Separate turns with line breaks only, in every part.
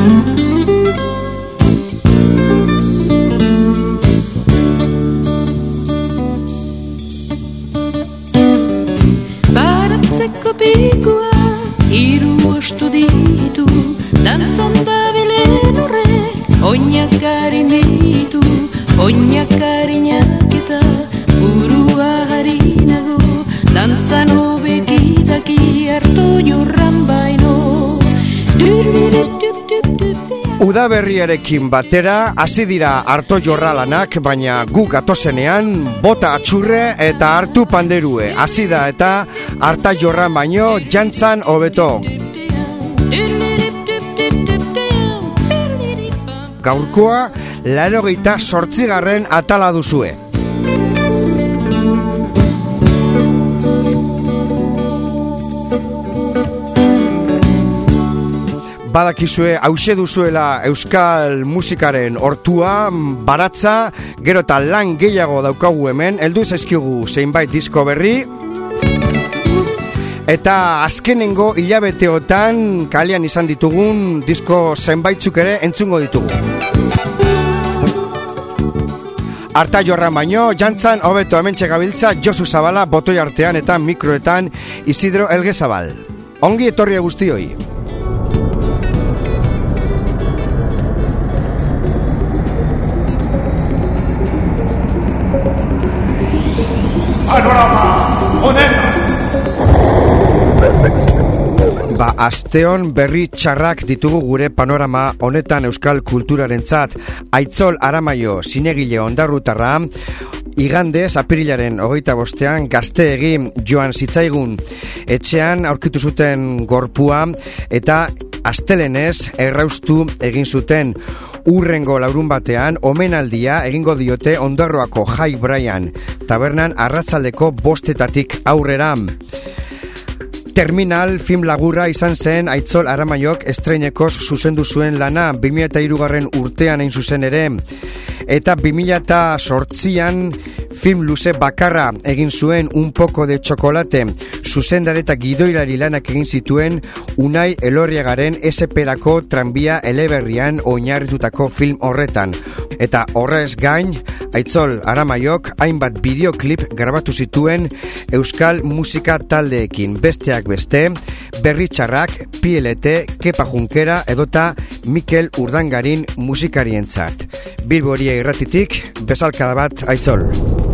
Baratzeko pikua hiru ostu ditu, dantzan dabilen horrek oinakarin ditu, oinakarinak eta burua harinago, dantzan obekitaki hartu jorran baino.
Udaberriarekin batera hasi dira harto jorralanak, baina gu gatozenean bota atxurre eta hartu panderue. Hasi da eta harta jorran baino jantzan hobeto. Gaurkoa 88. atala duzue. Badakizue hause duzuela euskal musikaren hortua, baratza, gero eta lan gehiago daukagu hemen, heldu zaizkigu zeinbait disko berri, eta azkenengo hilabeteotan kalean izan ditugun disko zenbaitzuk ere entzungo ditugu. Harta jorran baino, jantzan hobeto hementxe gabiltza Josu Zabala botoi artean eta mikroetan Isidro Elgezabal. Ongi etorria guztioi. Asteon berri txarrak ditugu gure panorama honetan euskal kulturarentzat. Aitzol Aramaio zinegile ondarrutarra igandez apirilaren 25 gazteegi joan zitzaigun. Etxean aurkitu zuten gorpua eta astelenez erraustu egin zuten. Urrengo larun batean omenaldia egingo diote Ondarroako Jai Brian tabernan arratsaldeko 5 aurrera. Terminal film lagurra izan zen Aitzol Aramaiok estreinekoz zuzendu zuen lana 2003 urtean hain zuzen ere, eta 2008an film luze bakarra egin zuen Un poco de chocolate, zuzendari eta gidoilari lanak egin zituen Unai Elorriagaren Eseperako tranbia eleberrian oinarritutako film horretan. Eta horrez gain, Aitzol Aramaiok hainbat bideoklip grabatu zituen euskal musika taldeekin, besteak beste, Berri Txarrak, PLT, Kepa Junkera edota Mikel Urdangarin musikarientzat. Bilboria irratitik, bezalkada bat Aitzol.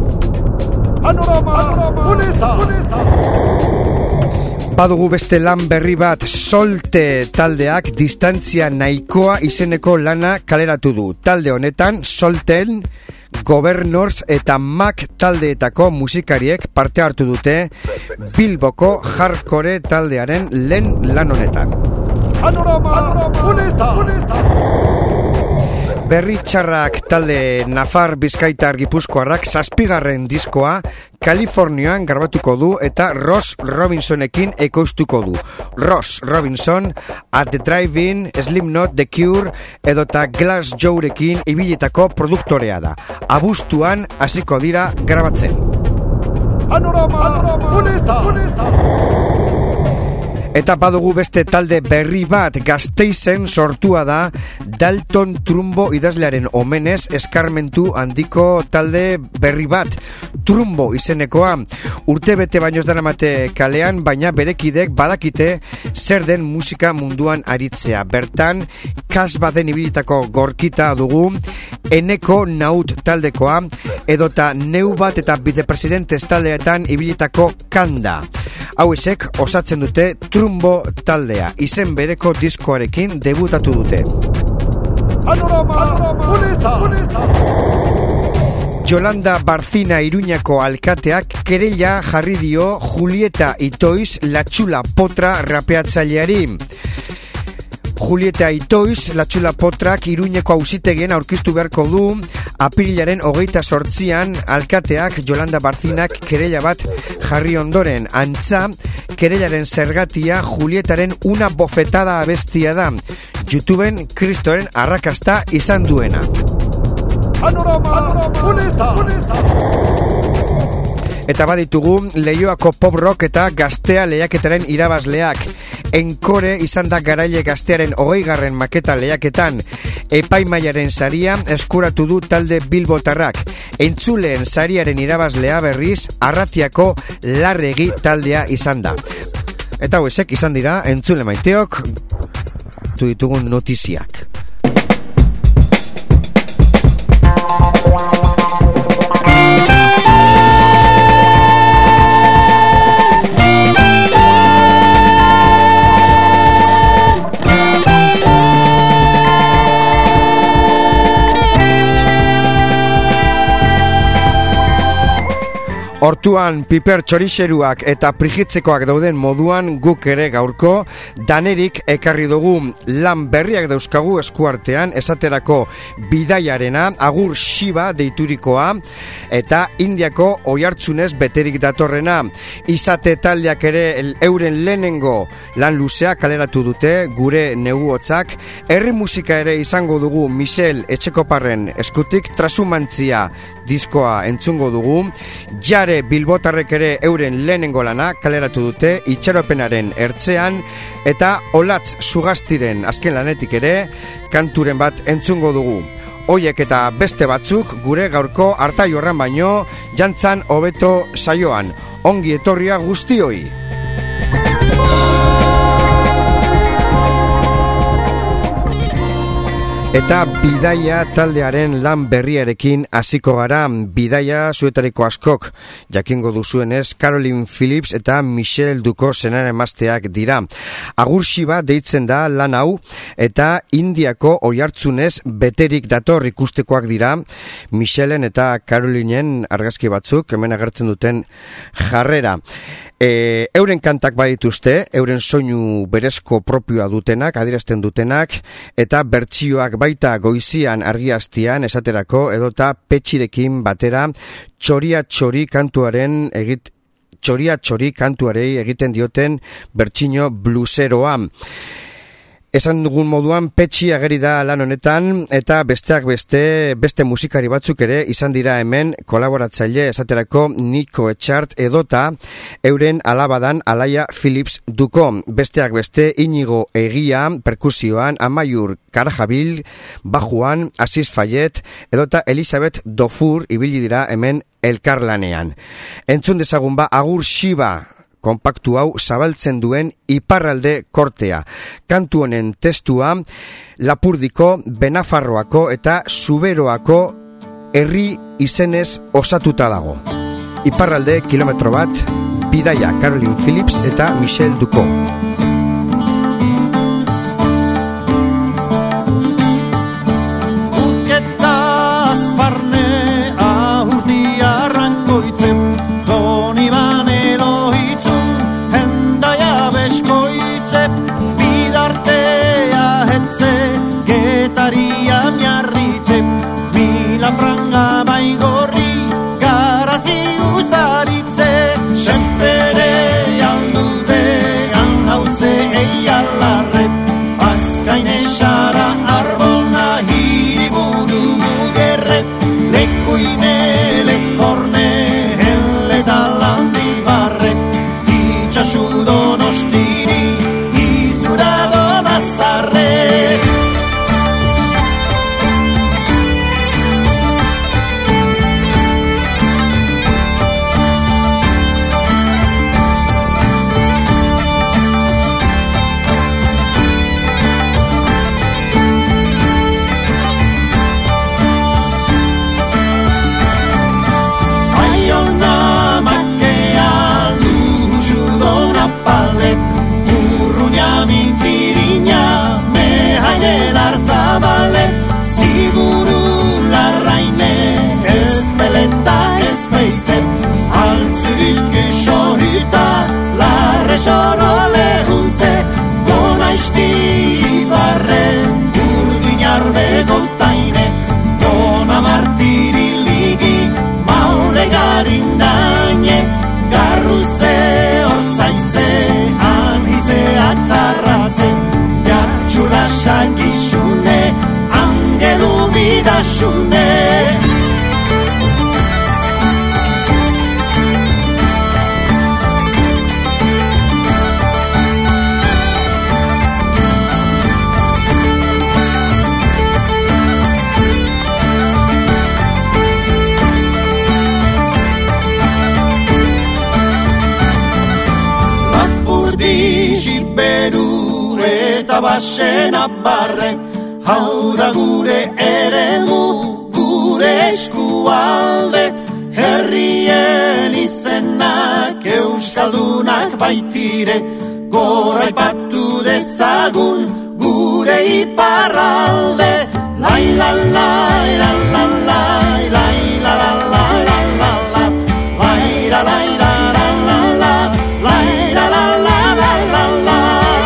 Badugu beste lan berri bat, Solte taldeak Distantzia nahikoa izeneko lana kaleratu du. Talde honetan Solten, Governors eta Mac taldeetako musikariek parte hartu dute Bilboko hardcore taldearen lehen lan honetan. Berri Txarrak talde Nafar Bizkaitar Gipuzkoarrak 7. diskoa Kalifornian garbatuko du eta Ross Robinsonekin ekoiztuko du. Ross Robinson, At the Drive-In, Slipknot, The Cure edota Glass Joerekin ibilitako produktorea da. Abuztuan hasiko dira grabatzen. Eta badugu beste talde berri bat, Gasteizen sortua da Dalton Trumbo idazlearen omenez eskarmentu handiko talde berri bat, Trumbo izenekoa. Urtebete baino ez daramate kalean, baina berekidek badakite zer den musika munduan aritzea. Bertan, Kasbaden ibilitako gorkita dugu, Eneko Naut taldekoa, edota Neu bat eta Bidepresidentes taldeetan ibilitako Kanda. Hauesek osatzen dute Trumbo taldea, izen bereko diskoarekin debutatu dute. Yolanda Barcina Iruñako alkateak kereila jarri dio Julieta Itoiz Latxula Potra rapeatzaileari. Julieta Itoiz Latxula Potrak Iruñeko auzitegien aurkeztu beharko du apirilaren 28an alkateak Yolanda Barcinak kereila bat jarri ondoren. Antza, kereilaren zergatia Julietaren Una bofetada abestia da, YouTubeen kristoren arrakasta izan duena. Eta baditugu Leioako pop rock eta gaztea lehiaketaren irabazleak. Enkore izan da Garaile Gaztearen 20. maketa lehiaketan. Epaimaiaren saria eskuratu du talde bilbotarrak. Entzuleen sariaren irabazlea berriz Arratiako Larregi taldea izan da. Eta hauek izan dira entzule maiteok ditugun notiziak. Hortuan piper txorixeruak eta prijitzekoak dauden moduan guk ere gaurko danerik ekarri dugu lan berriak dauzkagu eskuartean, esaterako bidaiarena, agur Shiba deiturikoa eta Indiako oihartzunez beterik datorrena. Izate taldeak ere euren lehenengo lan luzea kaleratu dute, gure neguotzak. Herri musika ere izango dugu Michel Etxekoparren eskutik, Trasumantzia diskoa entzungo dugu. Jare bilbotarrek ere euren lehenengo lana kaleratu dute itxaropenaren ertzean, eta Olatz Sugastiren azken lanetik ere kanturen bat entzungo dugu. Hoiek eta beste batzuk gure gaurko Artaioarran baino jantzan hobeto saioan. Ongi etorria guztioi! Eta bidaia taldearen lan berriarekin hasiko gara. Bidaia zuetariko askok jakingo duzuenez Caroline Phillips eta Michel Ducos senaren emazteak dira. Agur Shiba deitzen da lan hau eta Indiako oihartzunez beterik dator ikustekoak dira. Michelen eta Carolinen argazki batzuk hemen agertzen duten jarrera. Euren kantak badituzte, euren soinu berezko propioa dutenak, adierazten dutenak, eta bertsioak baita goizian argiaztian esaterako edota petxirekin batera txoria txori kantuarei egiten dioten bertsio bluseroa. Esan dugun moduan petxi ageri da lan honetan eta besteak beste musikari batzuk ere izan dira hemen kolaboratzaile, esaterako Nico Etxart edota euren alabadan Alaia Phillips Duko. Besteak beste Inigo Egia perkusioan, Amaiur Karajabil bajuan, Aziz Fayet edota Elizabeth Dofur ibili dira hemen elkarlanean. Entzun dezagun ba Agur Shiba konpaktu hau zabaltzen duen iparralde kortea. Kantu honen testua Lapurdiko, Benafarroako eta Zuberoako herri izenez osatuta dago. Iparralde kilometro bat, bidaia Caroline Phillips eta Michel Ducos.
basen abarren, hau da gure eremu, gure eskualde, herrien izenak euskaldunak baitire, gora ipatu dezagun gure iparralde. Lai la la la la la la la la la la la la lai la la la la la la lai la la la la la la.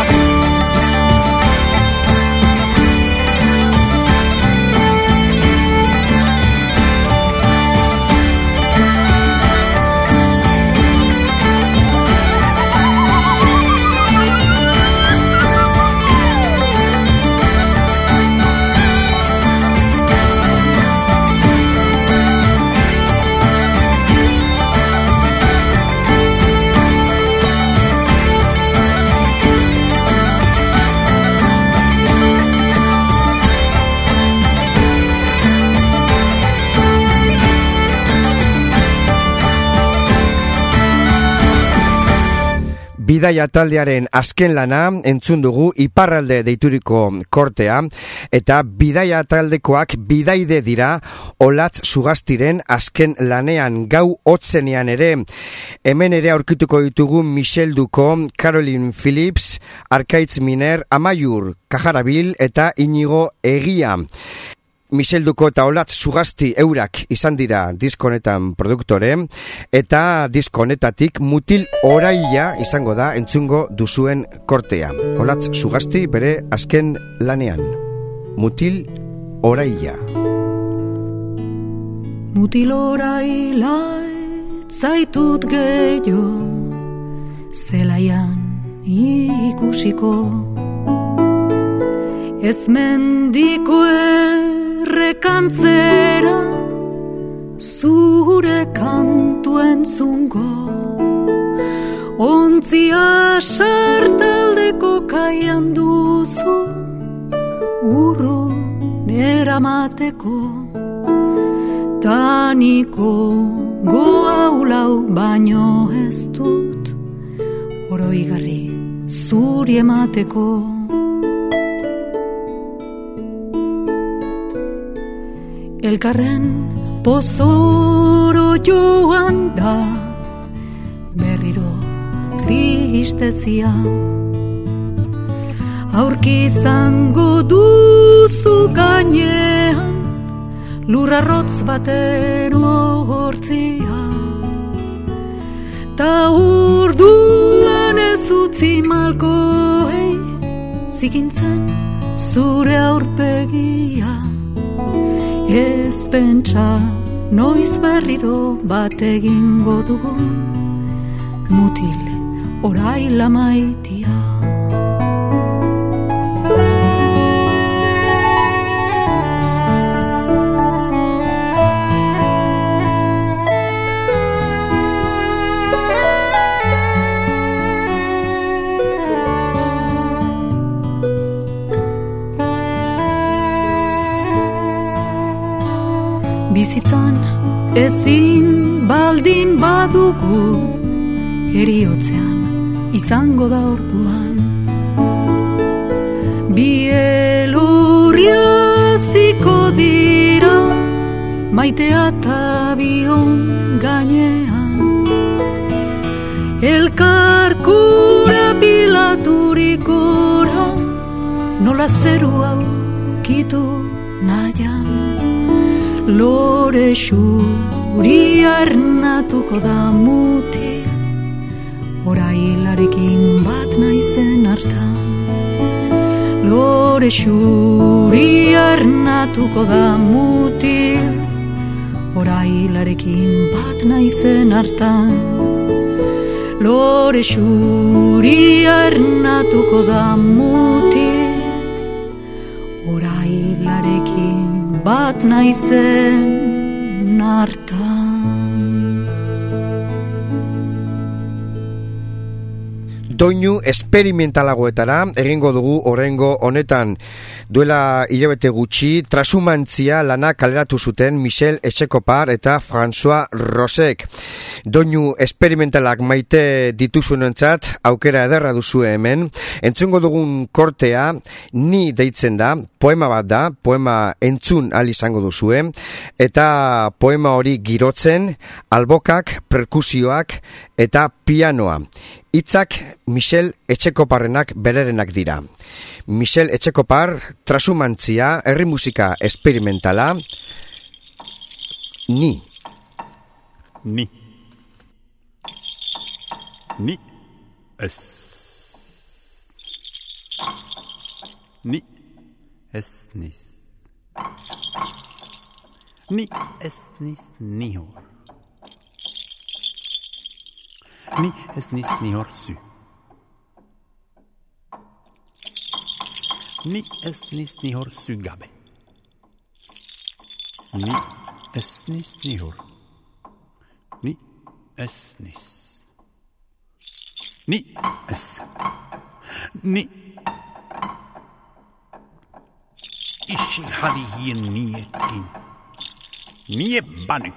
Bidaia taldearen azken lana entzun dugu Iparralde deituriko kortea, eta Bidaia taldekoak bidaide dira Olatz Sugastiren azken lanean gau hotzenean ere. Hemen ere aurkituko ditugu Michel Duko, Caroline Phillips, Arkaitz Miner, Amaiur Kajarabil eta Inigo Egia. Michel Duko eta Olatz Sugasti eurak izan dira diskonetan produktore, eta diskonetatik Mutil Oraila izango da entzungo duzuen kortea. Olatz Sugasti bere azken lanean. Mutil Oraila.
Mutil oraila zaitut gehiago, zelaian ikusiko, ez mendiko errekantzera, zure kantu entzungo, ontzia sartaldeko kaian duzu, urrun eramateko, taniko goaulau baino ez dut, oroigarri zuri emateko. Elkarren pozoro joan da, berriro tristezia, aurki izango duzu gainean, lurrarrotz baten hortzia, ta urduan ez utzi malkoei, zikintzen zure aurpegia, ez pentsa noiz berriro bat egingo dugun, mutil oraila maitia. Bizitzan ezin baldin badugu, heriotzean izango da orduan. Bi elurriaziko dira, maitea eta bion gainean. Elkarkura bilaturikora, nola zeru aukitu nahian. Lore xuri arnatuko da mutil, orailarekin bat naizen hartan. Lore xuri arnatuko da mutil, orailarekin bat naizen hartan. Lore xuri arnatuko da mutil, orailarekin bat naizen hartan.
doinu esperimentalagoetara egingo dugu orengo honetan. Duela hilabete gutxi, Trasumantzia lana kaleratu zuten Michel Etxekopar eta François Rosek. Doinu esperimentalak maite dituzunentzat aukera ederra duzu hemen. Entzungo dugun kortea Ni deitzen da, poema bat da, poema entzun ahal izango duzue, eta poema hori girotzen, albokak, perkusioak eta pianoa. Hitzak Michel Etxekoparrenak bererenak dira. Michel Etxekopar, Trasumantzia, herri musika esperimentala, Ni.
Ni. Ni es. Ni es nis. Ni es nis nihor. Ni es nis nihor sy. Ni es nis nihor sy gabe. Ni es nis nihor. Ni es nis. Ni es. Ni. Ishin hadi hier nie kin. Nie banik.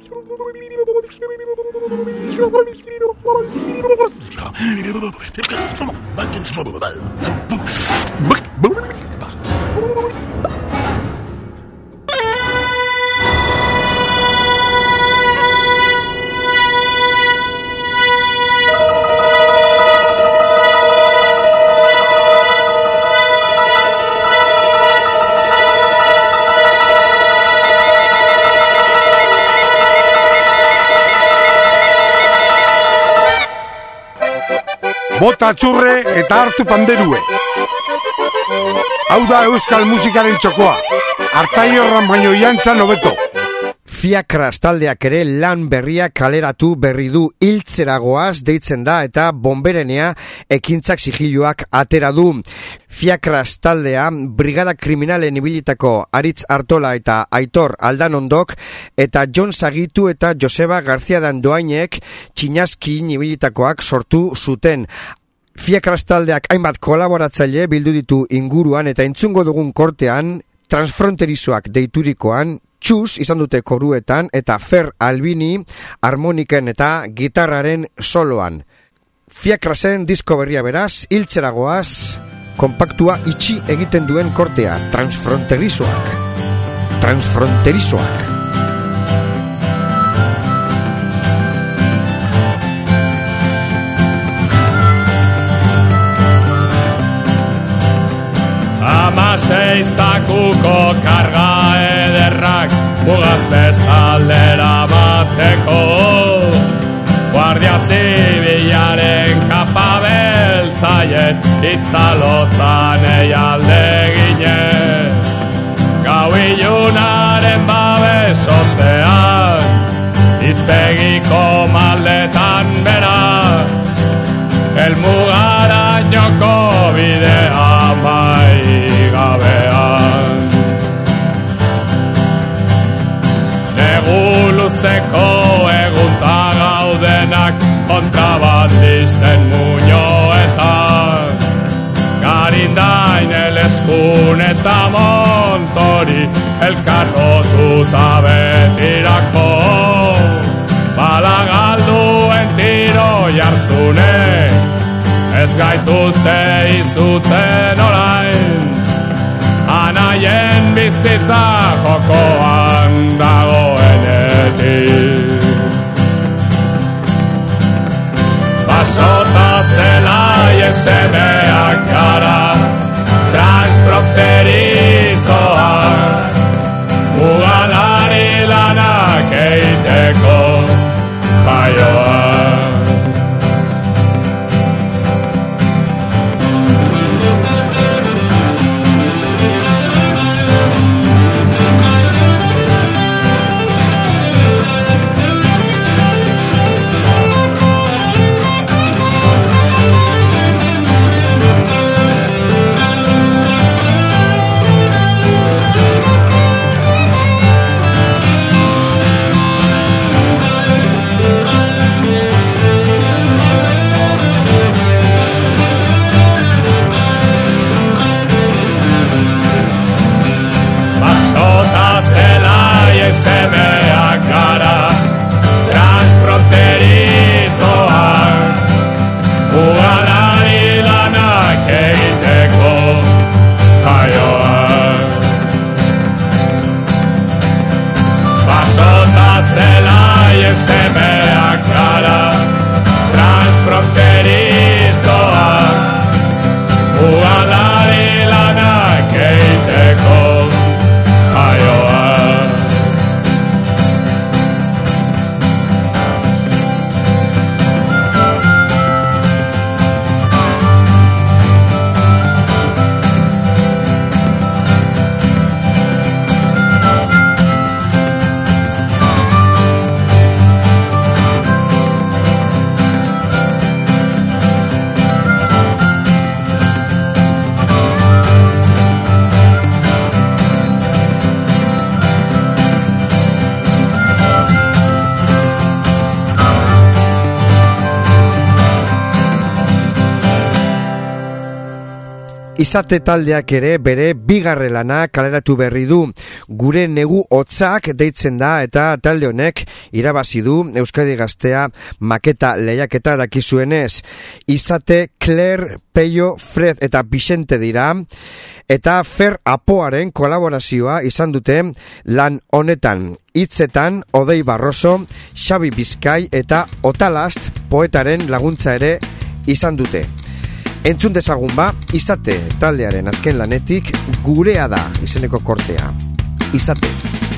Bota txurre eta hartu panderue. Hau da euskal musikaren txokoa. Artai horran baino jantzan hobeto.
Fiakras taldeak ere lan berria kaleratu berri du. Hiltzeragoaz deitzen da eta bonberenea ekintzak sigiluak atera du. Fiakras taldea brigada kriminalen ibilitako Aritz Artola eta Aitor Aldanondok eta Jon Zagitu eta Joseba García Dandoainek txinazkin ibilitakoak sortu zuten. Fiakras taldeak hainbat kolaboratzaile bildu ditu inguruan eta entzungo dugun kortean transfronterizoak deiturikoan Txus izan dute koruetan eta Fer Albini harmoniken eta gitarraren soloan. Fiakrasen disko berria beraz, hiltzeragoaz, konpaktua itxi egiten duen kortea, transfronterizoak. Transfronterizoak.
Amasei zakuko karga ederrak mugaz aldera bateko Guardia Zibilaren kapa beltzaien itzalotzan eialde ginen Gau ilunaren babesotzean izpegiko maldetan berak Elmugarainoko bidea maigabean Negu luzeko egunta gaudenak kontrabandisten muñoetan Garindain eleskun eta montori elkarrotuta betirako Balagalduen tiro jartzunek Ez gaituzte izutzen orain Anaien bizitza jokoan dagoenetik Basota zelaien semeak gara Transfronterizoak Mugalari lanak eiteko jaioak
Izate taldeak ere bere bigarren lana kaleratu berri du. Gure negu hotzak deitzen da eta talde honek irabazi du Euskadi Gaztea maketa lehiaketa dakizuenez. Izate, Claire, Peio, Fred eta Vicente dira eta Fer Apoaren kolaborazioa izan dute lan honetan. Hitzetan Odei Barroso, Xabi Bizkai eta Otalast poetaren laguntza ere izan dute. Entzun dezagun ba, Izate taldearen azken lanetik Gurea da izeneko kortea. Izate.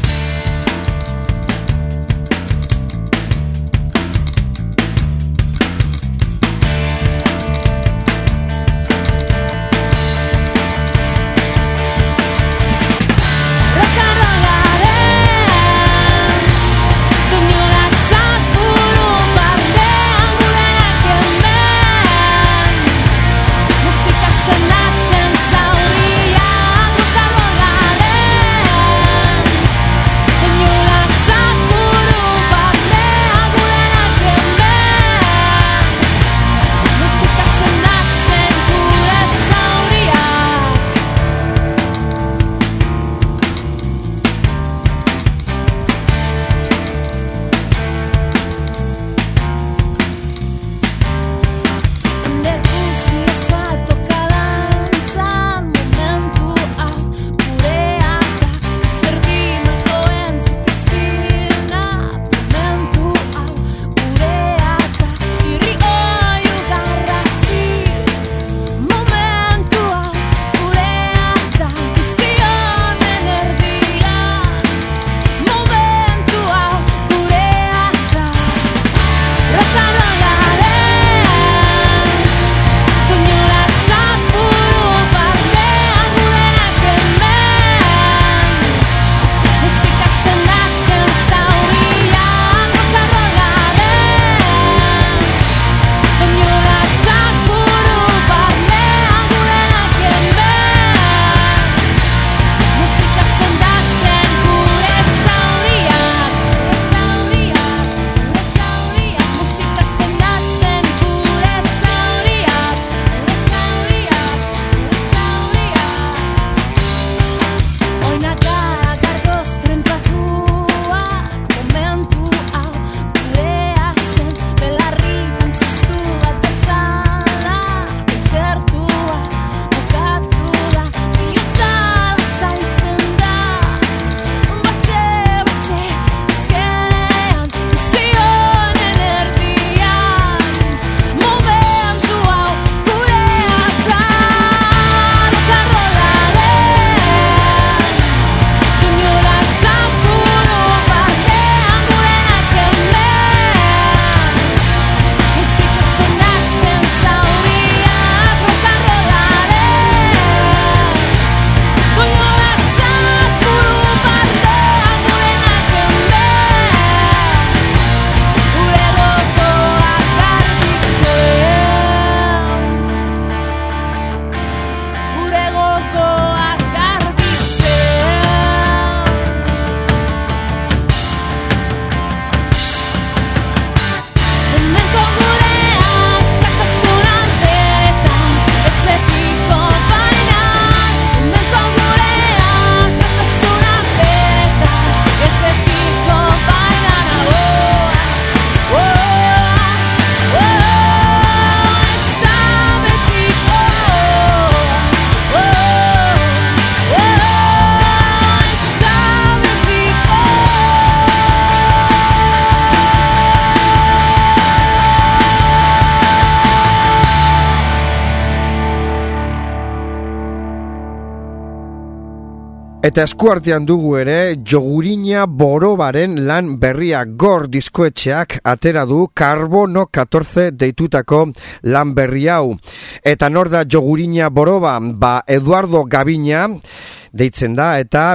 Eta eskuartean dugu ere Jogurina Borobaren lan berria Gor diskoetxeak atera du Karbono 14 deitutako lan berri hau. Eta nor da Jogurina Boroba? Ba Eduardo Gabina deitzen da eta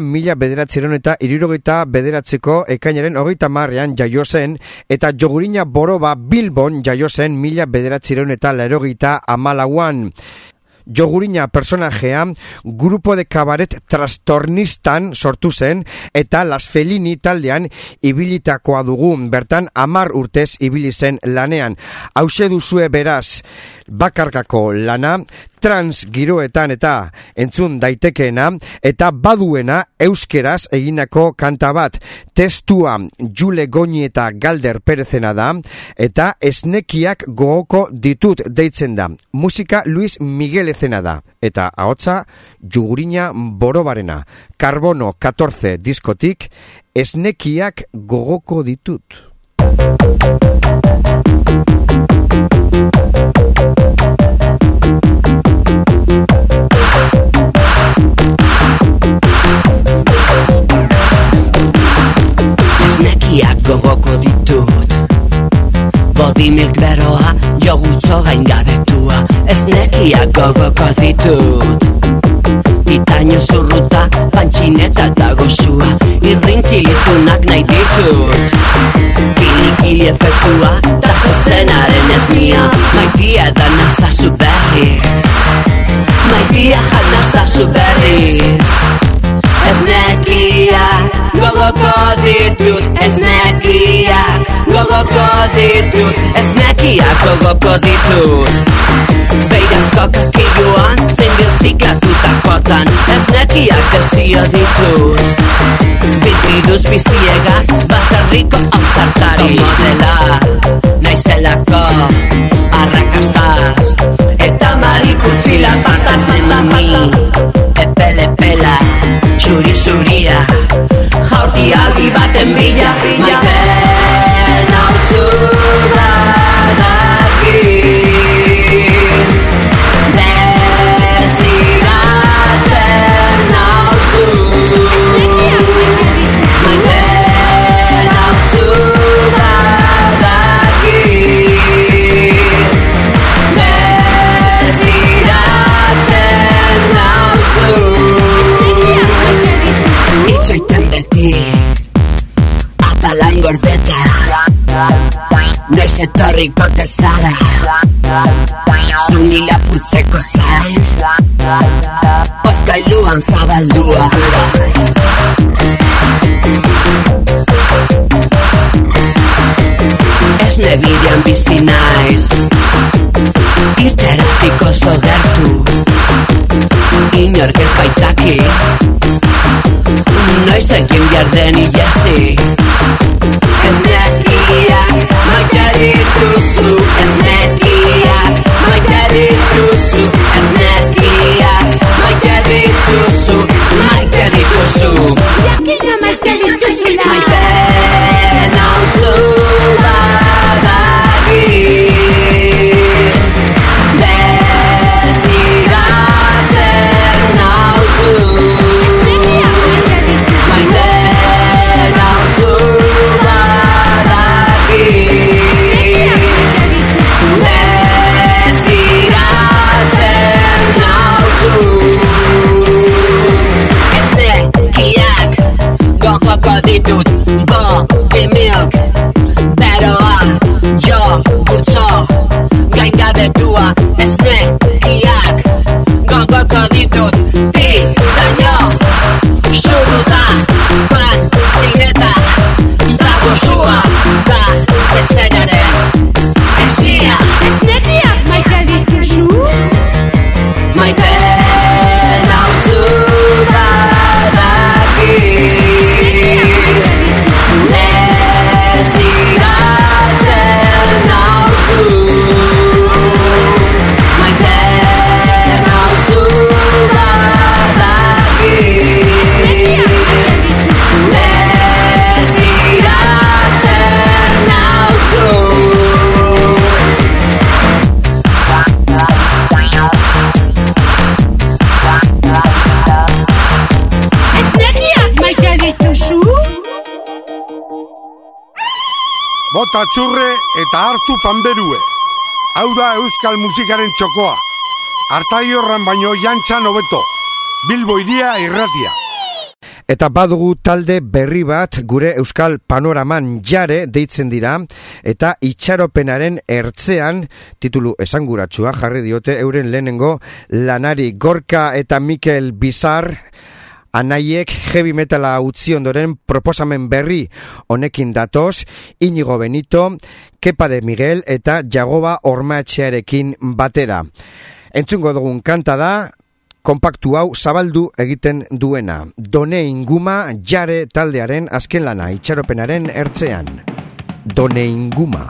1979ko ekainaren 30ean jaio zen eta Jogurina Boroba Bilbon jaio zen 1984an. Jogurina personajea grupo de cabaret trastornistan sortu zen eta Las Felini taldean ibilitakoa dugu. Bertan 10 urtez ibili zen lanean. Hauxe duzue beraz, bakarkako lana, trans giroetan eta entzun daitekeena, eta baduena euskeraz eginako kanta bat. Testua Jule Goñi eta Galder Perezena da, eta esnekiak gogoko ditut deitzen da. Musika Luis Miguel Ezena da, eta ahotsa Jugurina Borobarena. Carbono 14 diskotik, esnekiak gogoko ditut.
Esnekiak gogoko ditut, body milk beroa, jogurtzo gaingabetua. Esnekiak gogoko ditut, titaino zurruta, pantxineta eta gozua, irrintzi izunak nahi ditut. Kili efektua, da zezenaren esnia, maitia da nazazu berriz, maitia nazazu berriz. Esnekiak gogoko ditut, esnekiak gogoko ditut, esnekiak gogoko ditut. Beirazko kakilloan, zein birziklatutak esnekiak desio ditut. Bitriduz biziegaz, baserriko hauzartari modela, naizelako arrakastaz, eta mariputzila fantasmeni, epele-pela, xuri-xuria, jaurti aldi baten bila, maite nauzu badaki. Apalan gordeta, noiz etorriko tezara, zuni lapurtzeko zain, oskailuan zabaldua. Esne bidean bizi naiz, irteratiko sogertu, inork ez baitaki, noiz ekin behar den ilesi. Esnekiak maite dituzu, esnekiak maite dituzu, esnekiak maite dituzu, maite dituzu. Jakina maite dituzula, maite nauzu badaki. Ditut, body milk beroa, jogurtzo gaingabetua. Esnekiak gogoko ditut, titaino zurruta, pantxineta eta gozua, da zezenaren esnia. Esnekiak maite dituzu, maite nauzu badaki.
Bota txurre eta hartu panderue. Hau da euskal musikaren txokoa. Artaiorran baino jantxan hobeto. Bilbo Hiria Irratia.
Eta badugu talde berri bat gure euskal panoraman jare deitzen dira, eta itxaropenaren ertzean titulu esanguratsua jarri diote euren lehenengo lanari. Gorka eta Mikel Bizar Anaiek heavy metala utzi ondoren proposamen berri honekin datoz, Inigo Benito, Kepa de Miguel eta Jagoba Ormaetxearekin batera. Entzungo dugun kanta da, konpaktu hau zabaldu egiten duena. Done Inguma Jare taldearen azken lana, itxaropenaren ertzean. Done Inguma.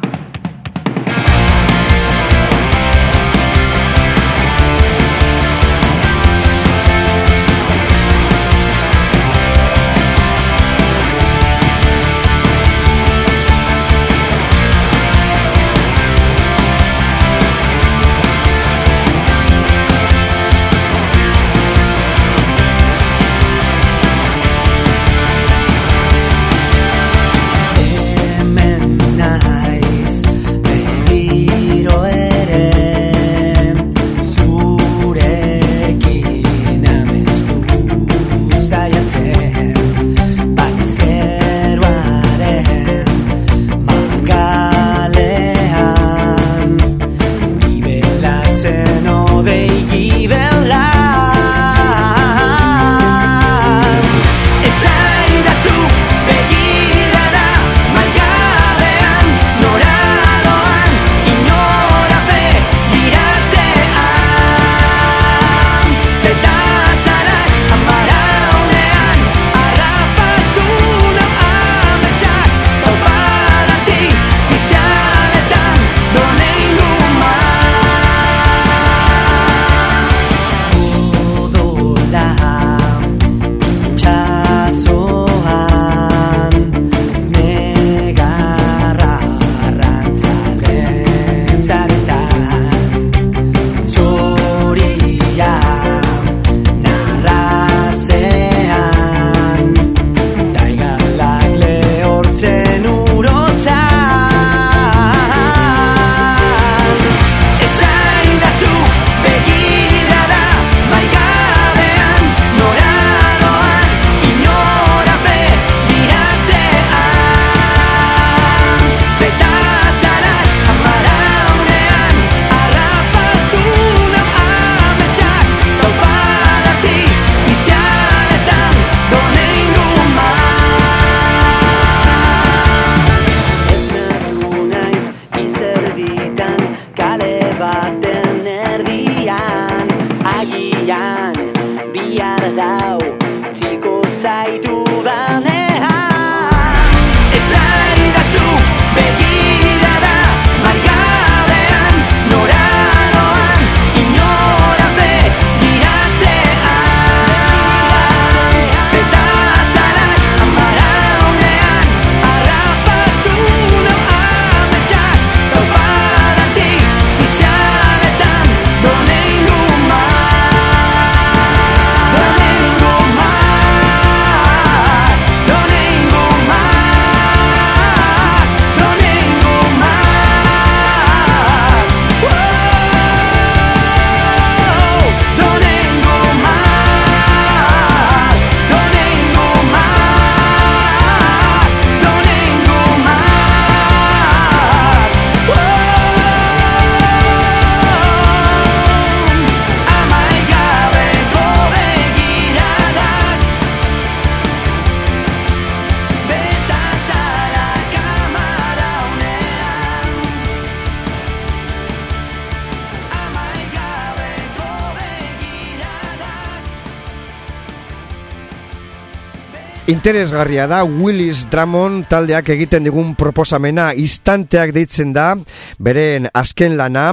Interesgarria da Willis Drummond taldeak egiten digun proposamena, Istanteak deitzen da, beren azken lana.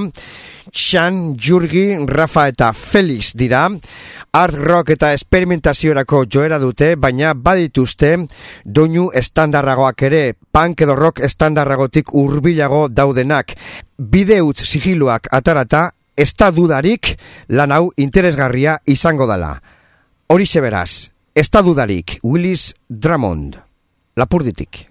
Xan, Jurgi, Rafa eta Felix dira. Art rock eta esperimentaziorako joera dute, baina badituzte doinu estandarragoak ere, punk edo rock estandarragotik hurbilago daudenak. Bideutz sigiluak atarata, ez da dudarik lan hau interesgarria izango dela. Horixe beraz, ez da dudarik, Willis Drummond, Lapurditik.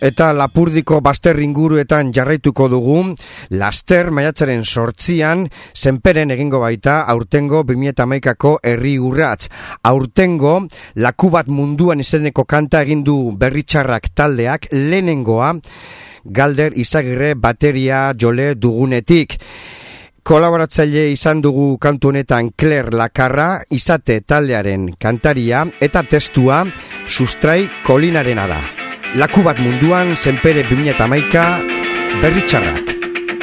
Eta Lapurdiko bazter inguruetan jarraituko dugu, laster maiatzaren 8an, Senperen egingo baita aurtengo 2011ko herri urrats. Aurtengo Laku bat munduan izeneko kanta egin du Berritxarrak taldeak, lehenengoa Galder Izagirre bateria jole dugunetik. Kolaboratzaile izan dugu kantu honetan Claire Lakarra, Izate taldearen kantaria, eta testua Sustrai Kolinarena da. Laku bat munduan, Senpere 2011, Berritxarrak.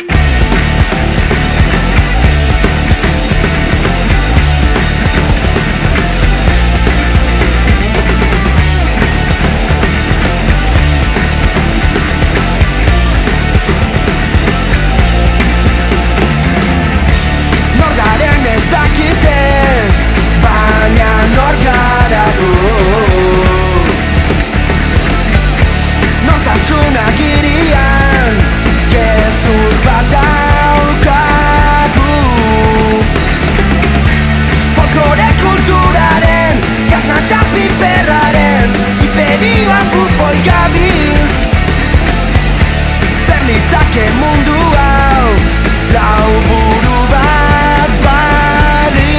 Nordaren ez dakite, baina nor gara du. Nortasunak irian, gezur bat daukagu. Folklore kulturaren, gazna eta piperraren, imperioan bufoi gabiltz. Zer litzake mundu hau, lau buru bat bali.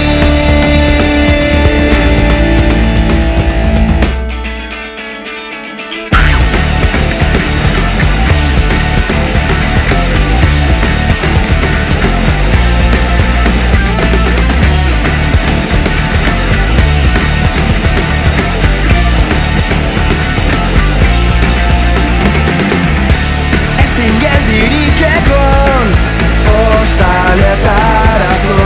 Ezin geldirik egon, ostaletarako.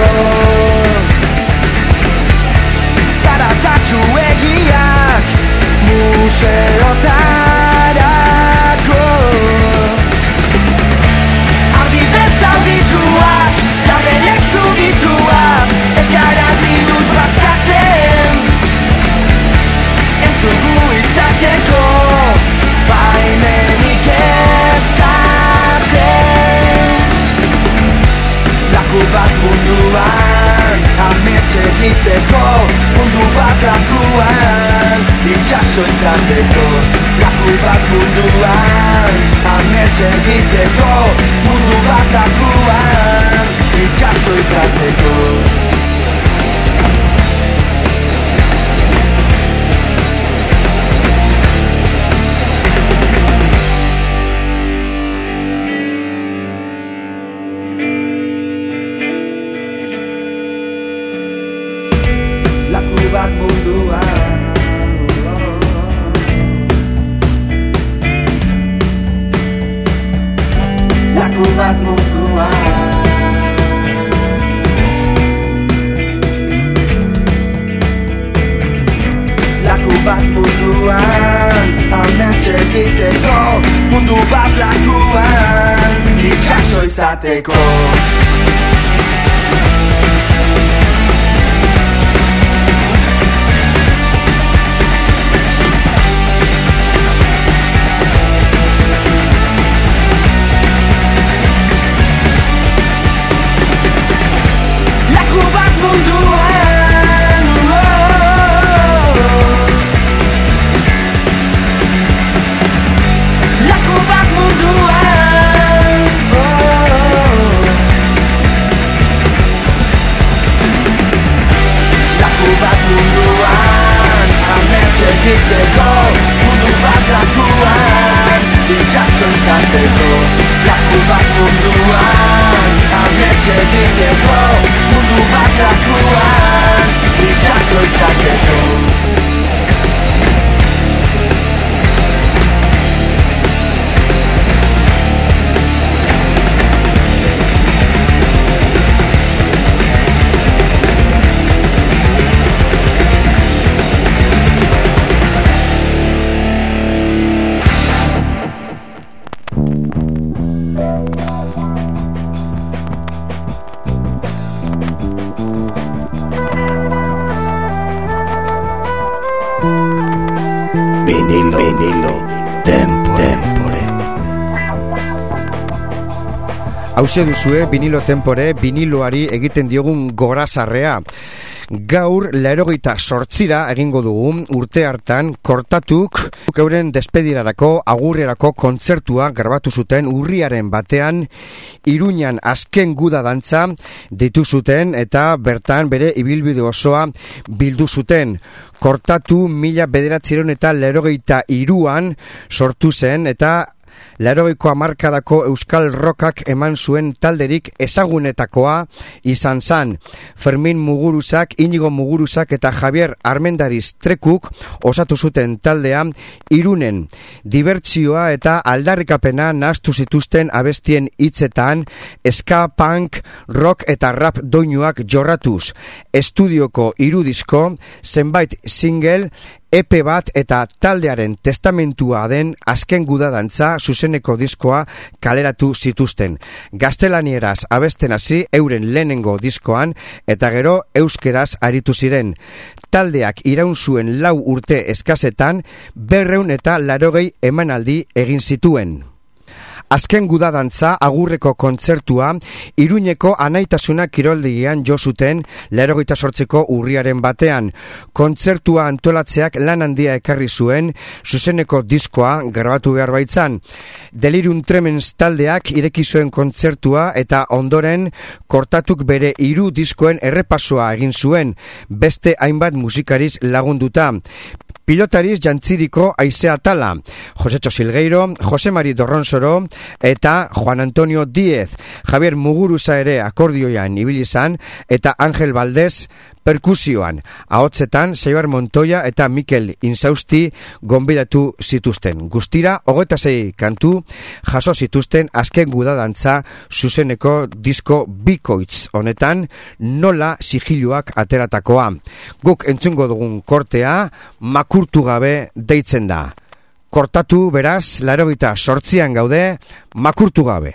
Zaratatxu egiak, museotarako. Argi bezaudituak, labenek zubituak, ez gara diruz bazkatzen. Ez dugu izateko, baimenik eskatzen. Laku bat munduan, amets egiteko, mundu bat lakuan, itxaso izateko. Laku bat munduan, amets egiteko, mundu bat lakuan, itxaso izateko. Laku bat munduan, laku bat munduan. Laku bat munduan, amets egiteko, mundu bat lakuan, itxaso izateko. Laku bat munduan, laku bat munduan, laku bat munduan, amets egiteko, mundu bat lakuan, itxaso izateko. Laku bat munduan, amets egiteko, mundu bat lakuan, itxaso izateko.
Vinilo Tempore.
Hauxe duzue, Vinilo Tempore, viniloari egiten diogun gorazarrea. Gaur 88 egingo dugu urte hartan Kortatuk euren despedirarako agurrerako kontzertua grabatu zuten urriaren batean Iruñan azken guda dantza ditu zuten eta bertan bere ibilbide osoa bildu zuten. Kortatu 1983an sortu zen eta 80ko hamarkadako euskal rockak eman zuen talderik ezagunetakoa izan zan. Fermin Muguruzak, Inigo Muguruzak eta Javier Armendariz Trekuk osatu zuten taldea Irunen. Dibertsioa eta aldarrikapena nahastu zituzten abestien hitzetan, ska, punk, rock eta rap doinuak jorratuz. Estudioko 3 disko, zenbait single, EP bat eta taldearen testamentua den azken guda dantza zuzeneko diskoa kaleratu zituzten. Gaztelanieraz abesten hasi euren lehenengo diskoan eta gero euskeraz aritu ziren. Taldeak iraun zuen 4 urte eskasetan 280 emanaldi egin zituen. Azken guda dantza agurreko kontzertua Iruñeko Anaitasuna kiroldegian jo zuten 88ko urriaren batean. Kontzertua antolatzeak lan handia ekarri zuen zuzeneko diskoa grabatu behar baitzan. Delirium Tremens taldeak ireki zuen kontzertua eta ondoren Kortatuk bere 3 diskoen errepasoa egin zuen, beste hainbat musikariz lagunduta. Pilotariz jantziriko Aizea Tala, Josetxo Silgueiro, Jose Mari Dorronsoro eta Juan Antonio Díez. Javier Muguruza ere akordioian ibili izan eta Ángel Valdés perkusioan. Ahotzetan Seibar Montoya eta Mikel Insausti gonbidatu zituzten. Guztira 26 kantu jaso zituzten azken guda dantza zuzeneko disko bikoitz honetan nola sigiluak ateratakoa. Guk entzungo dugun kortea makurtu gabe deitzen da. Kortatu beraz 88an gaude makurtu gabe.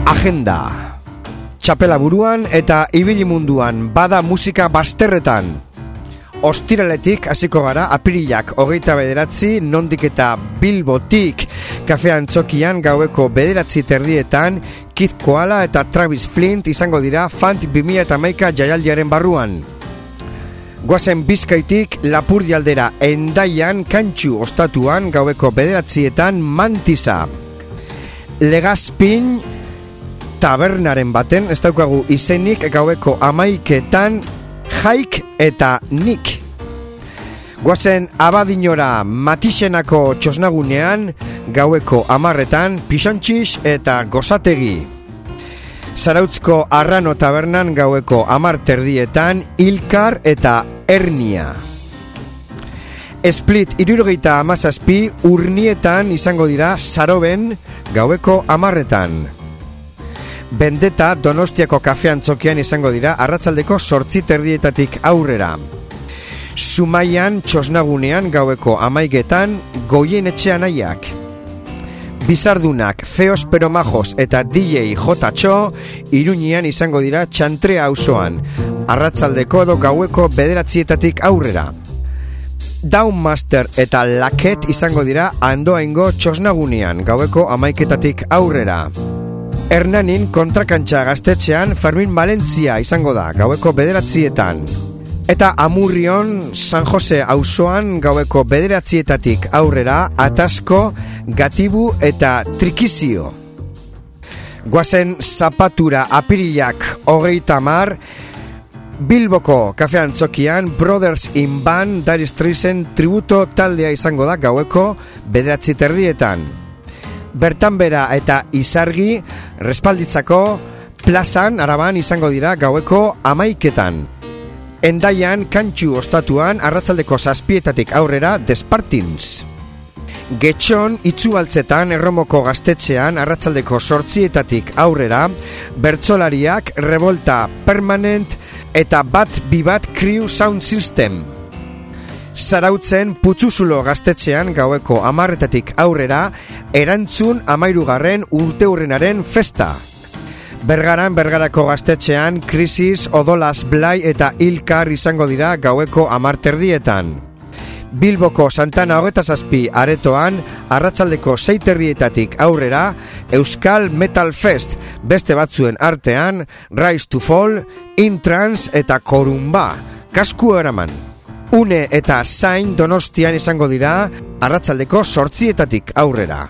agenda. Txapela buruan eta ibili munduan, bada musika bazterretan. Ostiraletik hasiko gara, apirilak 29, nondik eta Bilbotik kafe antzokian gaueko 9:30 Kid Koala eta Travis Flint izango dira Fant 2011 jaialdiaren barruan. Goazen Bizkaitik Lapurdi aldera Endaian Kantxu ostatuan gaueko 9:00 Mantisa. Legazpin tabernaren baten, ez daukagu izenik, gaueko 11:00 Jaik eta Nik. Goazen Abadinora Matixenako txosnagunean gaueko 10:00 Pixontxix eta Gozategi. Zarautzko Arrano tabernan gaueko 10:30 Ilkar eta Ernia. Split 77 Urnietan izango dira Saroben gaueko 10:00. Bendeta Donostiako kafe antzokian izango dira arratsaldeko 8:30 aurrera. Zumaian txosnagunean gaueko 11:00 Goien etxean aiak. Bizardunak Feos Pero Majos eta DJ J. Iruñean izango dira Txantrea auzoan, arratsaldeko edo gaueko 9:00 aurrera. Downmaster eta Laket izango dira Andoaingo txosnagunean, gaueko 11:00 aurrera. Hernanin kontrakantxa gaztetxean Fermin Valentzia izango da, gaueko 9:00. Eta Amurrion San Jose auzoan gaueko 9:00 aurrera Atasko, Gatibu eta Trikizio. Goazen Zapatura apirilak 30 Bilboko kafe antzokian Brothers in Band Dire Straitsen tributo taldea izango da gaueko 9:30. Bertan bera eta Izargi Respalditzako plazan Araban izango dira gaueko 11:00. Endaian Kantxu ostatuan arratsaldeko 7:00 aurrera Despartins. Getxon Itzualtzetan Erromoko gaztetxean arratsaldeko 8:00 aurrera bertsolariak Revolta Permanent eta Bat Bibat Crew Sound System. Zarautzen Putzuzulo gaztetxean gaueko 10:00 aurrera Erantzun 13. urteurrenaren festa. Bergaran Bergarako gaztetxean Krisis, Odolas, Blai eta Ilkar izango dira gaueko 10:30. Bilboko Santana 27 aretoan arratsaldeko 6:30 aurrera Euskal Metal Fest, beste batzuen artean Rise to Fall, Intrans eta Korumba, kasku eraman. Une eta Zain Donostian izango dira arratsaldeko 8:00 aurrera.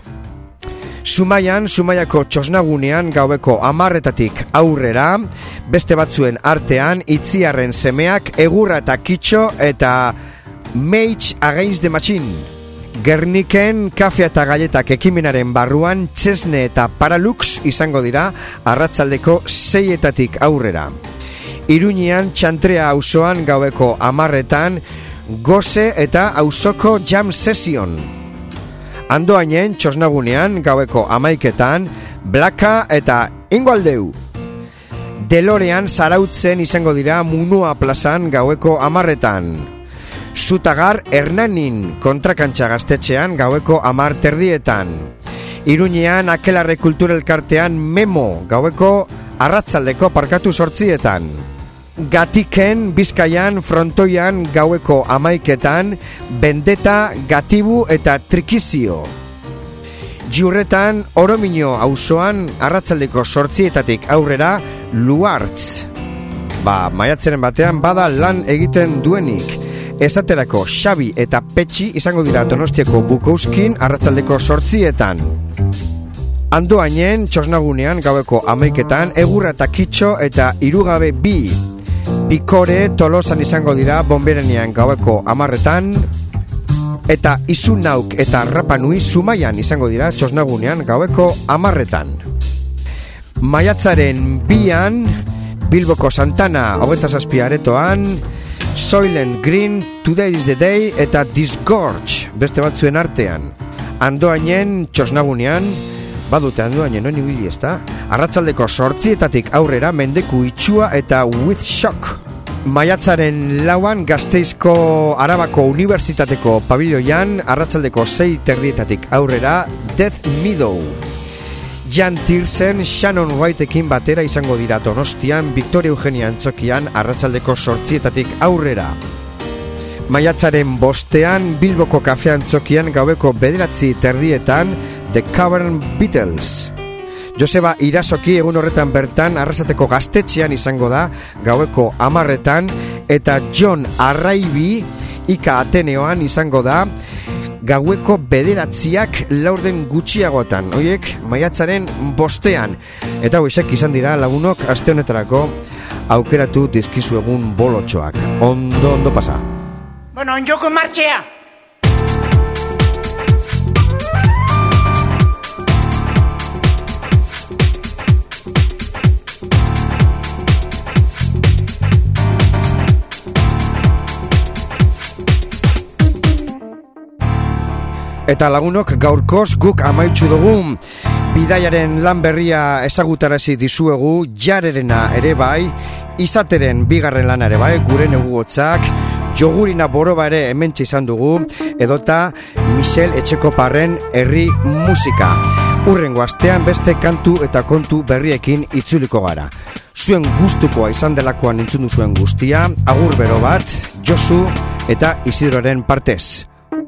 Zumaiako txosnagunean gaueko 10:00 aurrera, beste batzuen artean Itziarren semeak Egurra eta Kitxo eta Mage Against the Machine. Gerniken kafe eta galletak ekimenaren barruan Txesne eta Paralux izango dira arratsaldeko 6:00 aurrera. Iruñean Txantrea auzoan gaueko 10:00 Goze eta auzoko Jam Session. Andoainen txosnagunean gaueko 11:00 Blaka eta Ingoaldeu. Delorean Zarautzen izango dira Munua plazan gaueko 10:00. Zutagar Hernanin kontrakantxa gaztetxean gaueko 10:30. Iruñean Akelarre Kulturelkartean Memo gaueko arratsaldeko 8:00. Gatiken Bizkaian Frontoian gaueko 11:00 Bendeta, Gatibu eta Trikizio. Jurretan Oromino auzoan arratsaldeko 8:00 aurrera Luartz. Maiatzaren batean bada lan egiten duenik. Esaterako Xabi eta Petxi izango dira Donostiako Bukouskin arratsaldeko 8:00. Andoainen txosnagunean gaueko 11:00 Egurra eta Kitxo eta Irugabe bi. Pikore Tolosan izango dira Bonberenean gaueko 10:00. Eta Izunauk eta Rapanui Zumaian izango dira txosnagunean gaueko 10:00. Maiatzaren 2an Bilboko Santana 27 aretoan Soylent Green, Today is the Day eta Disgorge beste batzuen artean. Andoainen txosnagunean badute Andoainen non ibili ezta? Arratsaldeko 8:00 aurrera Mendeku Itxua eta With Shock. Maiatzaren 4an Gasteizko Arabako Unibertsitateko pabiloian arratsaldeko 6:30 aurrera Death Meadow. Jan Tirsen, Shannon Whiteekin batera izango dira Donostian, Victoria Eugenia Antzokian, arratsaldeko 8:00 aurrera. Maiatzaren 5 Bilboko Kafe Antzokian gaueko 9:30 The Cavern Beatles. Joseba Irasoki egun horretan bertan Arrasateko Gaztetxean izango da gaueko 10:00 eta John Arraibi Ika Ateneoan izango da gaueko 9:00 gutxiagotan, oiek maiatzaren 5. Eta hoizek izan dira lagunok aste honetarako aukeratu dizkizu egun bolotxoak. Ondo pasa.
Bueno, en joko martxea!
Eta lagunok gaurkoz guk amaitsu dugu. Bidaiaren lan berria ezagutarazi dizuegu, jarerena ere bai, izateren bigarren lana ere bai, gure neguotzak, jogurina boroba ere hementxe izan dugu, edota Michel Etxekoparren herri musika. Urrengo astean beste kantu eta kontu berriekin itzuliko gara. Zuen gustukoa izan delakoan entzun zuen guztia, agur bero bat, Josu eta Isidroren partez.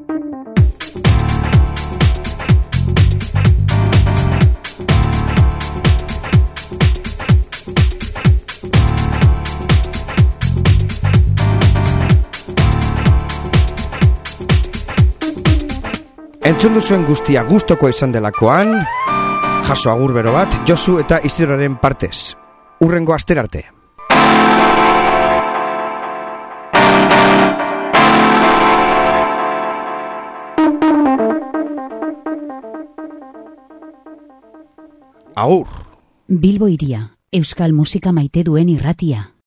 Entzun duzuen guztia gustoko izan delakoan, jaso agur bero bat, Josu eta Isidroren partez. Urrengo asterarte. Agur.
Bilbo Hiria, euskal musika maite duen irratia.